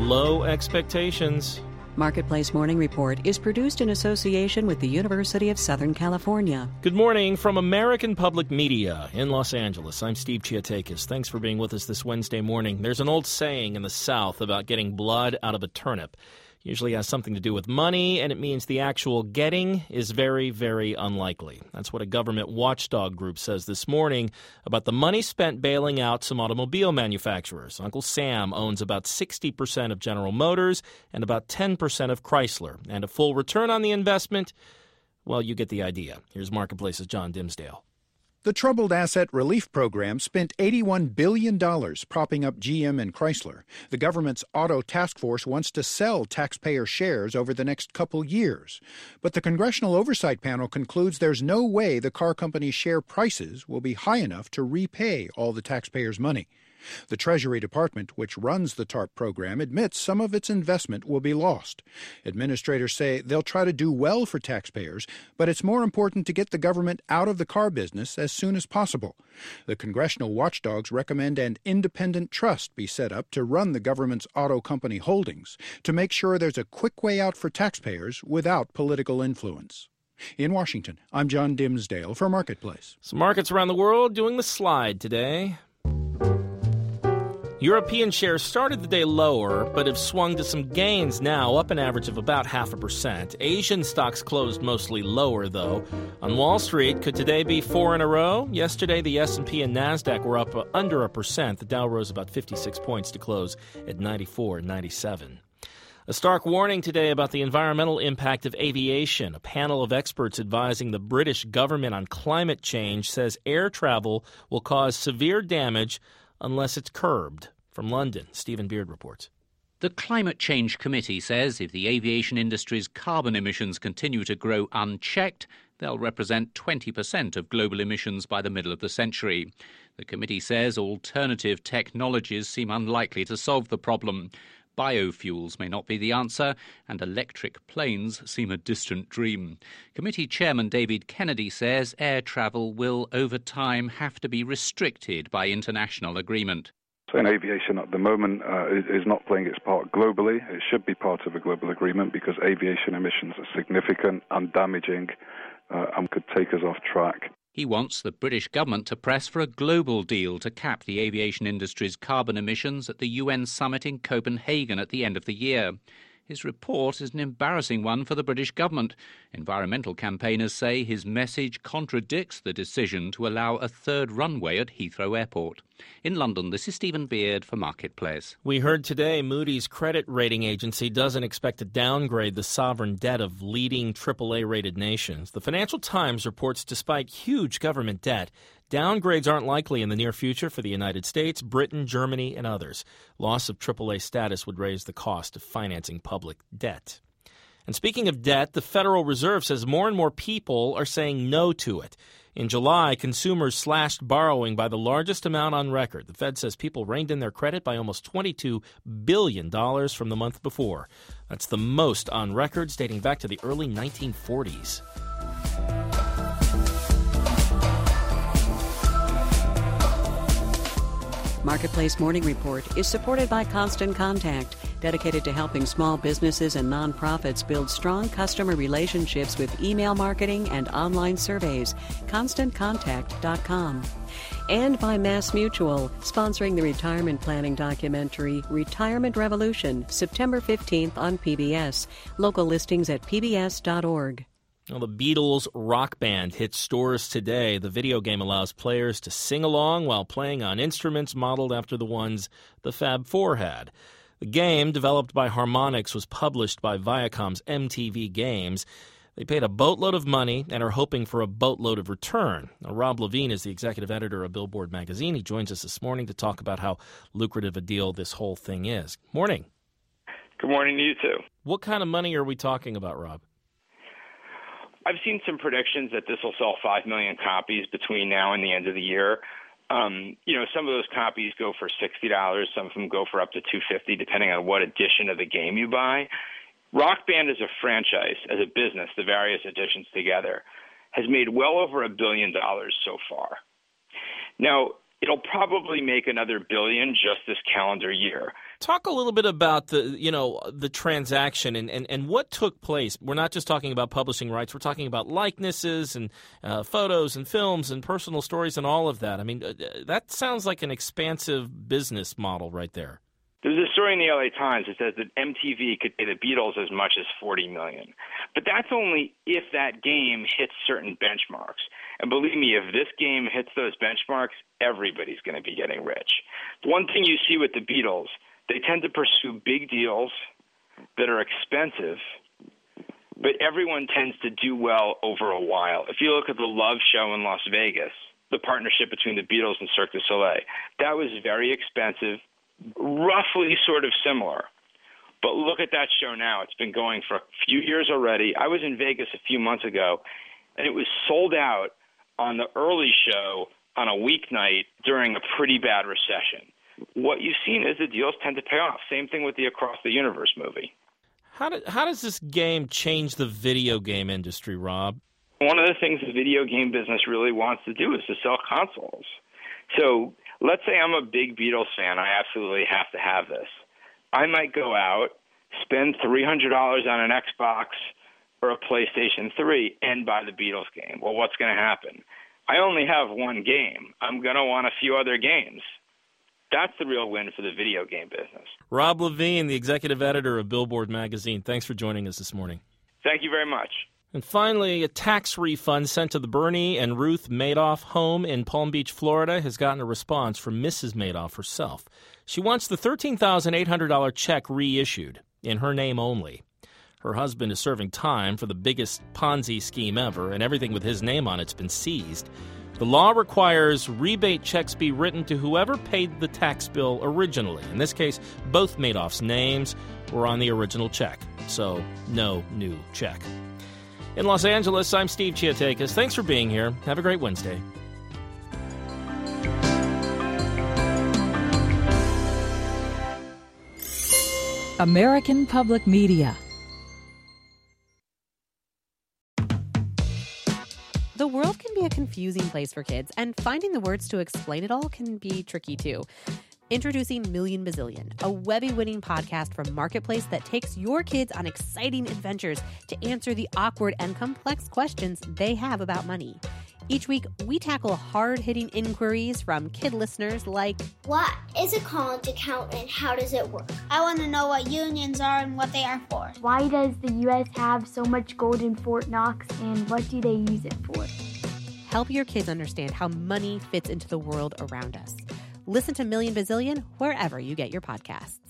low expectations. Marketplace Morning Report is produced in association with the University of Southern California. Good morning from American Public Media in Los Angeles. I'm Steve Chiatakis. Thanks for being with us this Wednesday morning. There's an old saying in the South about getting blood out of a turnip. Usually has something to do with money, and it means the actual getting is very, very unlikely. That's what a government watchdog group says this morning about the money spent bailing out some automobile manufacturers. Uncle Sam owns about 60% of General Motors and about 10% of Chrysler. And a full return on the investment, well, you get the idea. Here's Marketplace's John Dimsdale. The Troubled Asset Relief Program spent $81 billion propping up GM and Chrysler. The government's auto task force wants to sell taxpayer shares over the next couple years. But the Congressional Oversight Panel concludes there's no way the car company's share prices will be high enough to repay all the taxpayers' money. The Treasury Department, which runs the TARP program, admits some of its investment will be lost. Administrators say they'll try to do well for taxpayers, but it's more important to get the government out of the car business as soon as possible. The congressional watchdogs recommend an independent trust be set up to run the government's auto company holdings to make sure there's a quick way out for taxpayers without political influence. In Washington, I'm John Dimsdale for Marketplace. Some markets around the world doing the slide today. European shares started the day lower, but have swung to some gains now, up an average of about 0.5%. Asian stocks closed mostly lower, though. On Wall Street, could today be 4 in a row? Yesterday, the S&P and NASDAQ were up under 1%. The Dow rose about 56 points to close at 94.97. A stark warning today about the environmental impact of aviation. A panel of experts advising the British government on climate change says air travel will cause severe damage unless it's curbed. From London, Stephen Beard reports. The Climate Change Committee says if the aviation industry's carbon emissions continue to grow unchecked, they'll represent 20% of global emissions by the middle of the century. The committee says alternative technologies seem unlikely to solve the problem. Biofuels may not be the answer, and electric planes seem a distant dream. Committee Chairman David Kennedy says air travel will, over time, have to be restricted by international agreement. So in aviation at the moment is not playing its part globally. It should be part of a global agreement because aviation emissions are significant and damaging and could take us off track. He wants the British government to press for a global deal to cap the aviation industry's carbon emissions at the UN summit in Copenhagen at the end of the year. His report is an embarrassing one for the British government. Environmental campaigners say his message contradicts the decision to allow a third runway at Heathrow Airport. In London, this is Stephen Beard for Marketplace. We heard today Moody's credit rating agency doesn't expect to downgrade the sovereign debt of leading AAA-rated nations. The Financial Times reports despite huge government debt, downgrades aren't likely in the near future for the United States, Britain, Germany, and others. Loss of AAA status would raise the cost of financing public debt. And speaking of debt, the Federal Reserve says more and more people are saying no to it. In July, consumers slashed borrowing by the largest amount on record. The Fed says people reined in their credit by almost $22 billion from the month before. That's the most on records dating back to the early 1940s. Marketplace Morning Report is supported by Constant Contact, dedicated to helping small businesses and nonprofits build strong customer relationships with email marketing and online surveys. ConstantContact.com. And by MassMutual, sponsoring the retirement planning documentary Retirement Revolution, September 15th on PBS. Local listings at pbs.org. Well, the Beatles Rock Band hits stores today. The video game allows players to sing along while playing on instruments modeled after the ones the Fab Four had. The game, developed by Harmonix, was published by Viacom's MTV Games. They paid a boatload of money and are hoping for a boatload of return. Now, Rob Levine is the executive editor of Billboard magazine. He joins us this morning to talk about how lucrative a deal this whole thing is. Morning. Good morning to you, too. What kind of money are we talking about, Rob? I've seen some predictions that this will sell 5 million copies between now and the end of the year. Some of those copies go for $60. Some of them go for up to $250, depending on what edition of the game you buy. Rock Band as a franchise, as a business, the various editions together, has made well over $1 billion so far. Now, it'll probably make another $1 billion just this calendar year. Talk a little bit about the transaction and what took place. We're not just talking about publishing rights. We're talking about likenesses and photos and films and personal stories and all of that. I mean, that sounds like an expansive business model right there. There's a story in the LA Times that says that MTV could pay the Beatles as much as $40 million. But that's only if that game hits certain benchmarks. And believe me, if this game hits those benchmarks, everybody's going to be getting rich. One thing you see with the Beatles, they tend to pursue big deals that are expensive, but everyone tends to do well over a while. If you look at the Love show in Las Vegas, the partnership between the Beatles and Cirque du Soleil, that was very expensive, roughly sort of similar. But look at that show now. It's been going for a few years already. I was in Vegas a few months ago, and it was sold out on the early show on a weeknight during a pretty bad recession. What you've seen is the deals tend to pay off. Same thing with the Across the Universe movie. How does this game change the video game industry, Rob? One of the things the video game business really wants to do is to sell consoles. So let's say I'm a big Beatles fan. I absolutely have to have this. I might go out, spend $300 on an Xbox or a PlayStation 3, and buy the Beatles game. Well, what's going to happen? I only have one game. I'm going to want a few other games. That's the real win for the video game business. Rob Levine, the executive editor of Billboard magazine. Thanks for joining us this morning. Thank you very much. And finally, a tax refund sent to the Bernie and Ruth Madoff home in Palm Beach, Florida, has gotten a response from Mrs. Madoff herself. She wants the $13,800 check reissued in her name only. Her husband is serving time for the biggest Ponzi scheme ever, and everything with his name on it's been seized. The law requires rebate checks be written to whoever paid the tax bill originally. In this case, both Madoff's names were on the original check, so no new check. In Los Angeles, I'm Steve Chiatakis. Thanks for being here. Have a great Wednesday. American Public Media. The world can be a confusing place for kids, and finding the words to explain it all can be tricky too. Introducing Million Bazillion, a Webby-winning podcast from Marketplace that takes your kids on exciting adventures to answer the awkward and complex questions they have about money. Each week, we tackle hard-hitting inquiries from kid listeners like, what is a college account and how does it work? I want to know what unions are and what they are for. Why does the U.S. have so much gold in Fort Knox and what do they use it for? Help your kids understand how money fits into the world around us. Listen to Million Bazillion wherever you get your podcasts.